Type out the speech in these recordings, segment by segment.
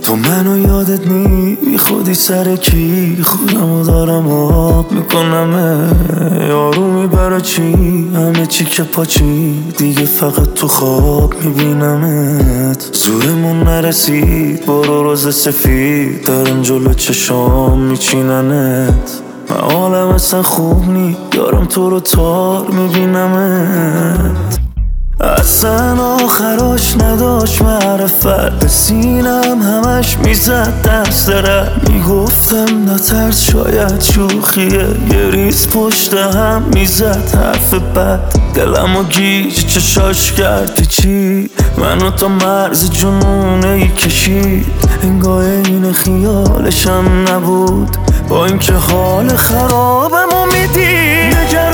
تو منو یادت نی خودی سر کی خودمو دارم آب میکنم یارو میبره چی همه چی که پاچی دیگه فقط تو خواب میبینمت زورمون نرسید برو روز سفید دارم جلو چشام میچیننت من حالم اصلا خوب نی دارم تو رو تار میبینمت اصلا آخراش نداشت معرفت به سینم همش میزد دست رد میگفتم نترس شاید شوخیه یه ریز پشت هم میزد حرف بد دلم و گیج چشاش کرد چی منو تا مرز جنونه ای کشید انگاه این خیالشم نبود با اینکه حال خرابمو میدی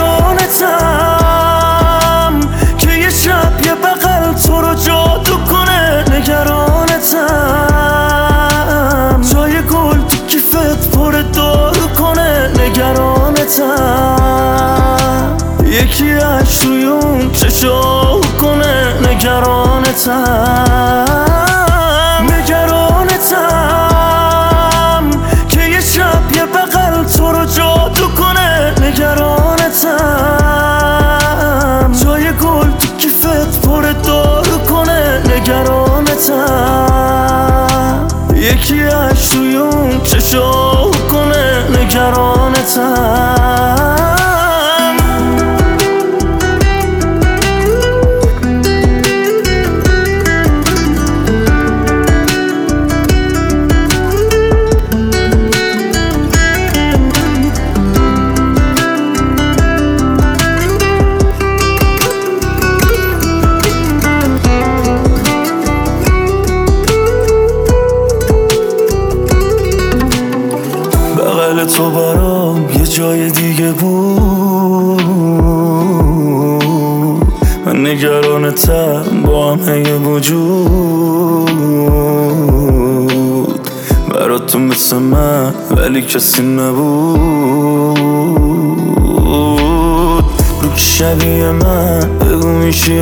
نگرانتم که یه شب یه بغل تو رو جادو کنه نگرانتم جای گل تو کیفت پر دارو کنه نگرانتم یکی اش توی اون چشاو کنه نگرانتم نگرانتم که یه شب یه بغل تو رو جادو کنه نگرانتم جای گل تو کیفت پر دارو کنه نگرانتم یکی اش توی اون چشاو کنه نگرانتم تو برام یه جای دیگه بود من نگرانتم با همه وجود برات تو مثل من ولی کسی نبود رو که شبیه من بگو میشی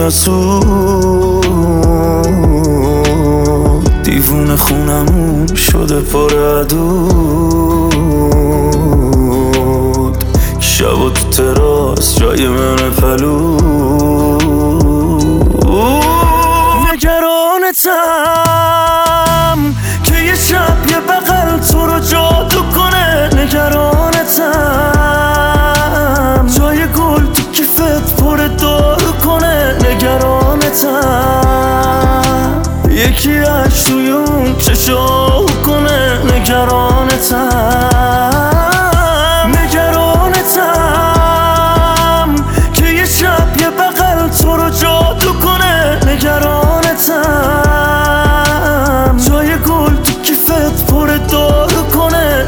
آسود دیوونه خونمون شده پر عدود شبا تو تراس جای من پلود نگرانتم که یه شب یه بغل تو رو جادو کنه نگرانتم جای گل تو کیفت پر دارو کنه نگرانتم یکی اش توی اون چشاو کنه نگرانتم نگرانتم که یه شب یه بغل تو رو جادو کنه نگرانتم جای گل تو کیفت پر دارو کنه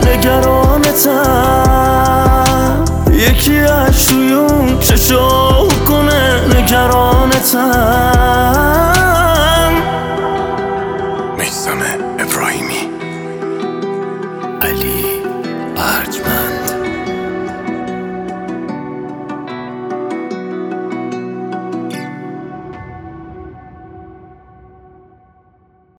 نگرانتم یکی اش توی اون چشاو کنه نگرانتم